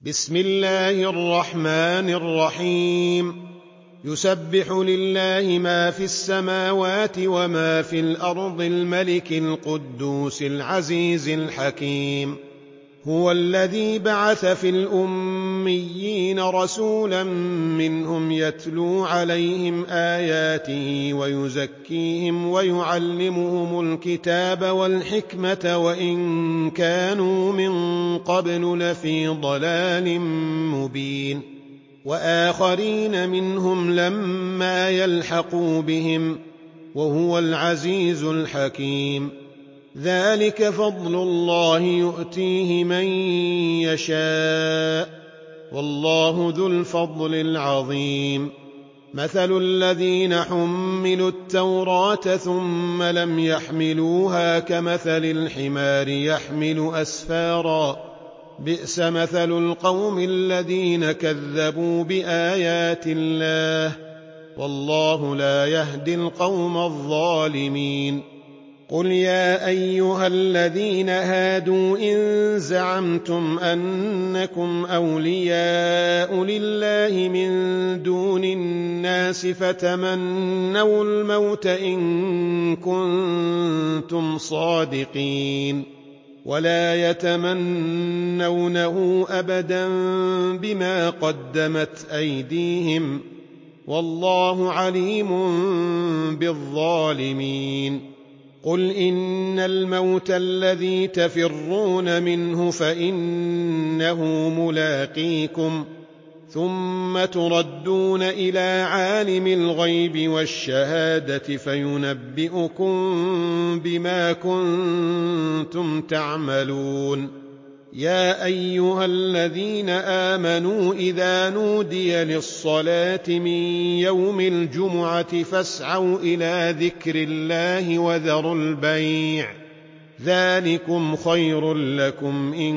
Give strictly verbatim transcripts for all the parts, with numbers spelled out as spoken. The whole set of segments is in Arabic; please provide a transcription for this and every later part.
بسم الله الرحمن الرحيم يسبح لله ما في السماوات وما في الأرض الملك القدوس العزيز الحكيم هو الذي بعث في الأميين رسولا منهم يتلو عليهم آياته ويزكيهم ويعلمهم الكتاب والحكمة وإن كانوا من قبل لفي ضلال مبين وآخرين منهم لما يلحقوا بهم وهو العزيز الحكيم ذلك فضل الله يؤتيه من يشاء والله ذو الفضل العظيم مثل الذين حملوا التوراة ثم لم يحملوها كمثل الحمار يحمل أسفارا بئس مثل القوم الذين كذبوا بآيات الله والله لا يهدي القوم الظالمين قل يا أيها الذين هادوا إن زعمتم أنكم أولياء لله من دون الناس فتمنوا الموت إن كنتم صادقين ولا يتمنونه أبدا بما قدمت أيديهم والله عليم بالظالمين قل إن الموت الذي تفرون منه فإنه ملاقيكم ثم تردون إلى عالم الغيب والشهادة فينبئكم بما كنتم تعملون يا أيها الذين آمنوا إذا نودي للصلاة من يوم الجمعة فاسعوا إلى ذكر الله وذروا البيع ذلكم خير لكم إن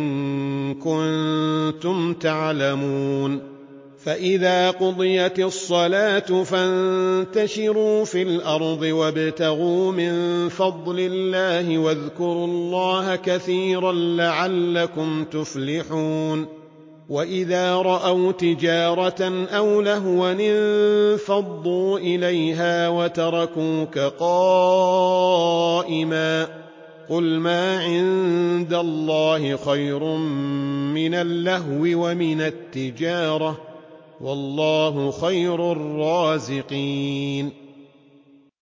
كنتم تعلمون فإذا قضيت الصلاة فانتشروا في الأرض وابتغوا من فضل الله واذكروا الله كثيرا لعلكم تفلحون وإذا رأوا تجارة أو لهوا انفضوا إليها وتركوك قائما قل ما عند الله خير من اللهو ومن التجارة والله خير الرازقين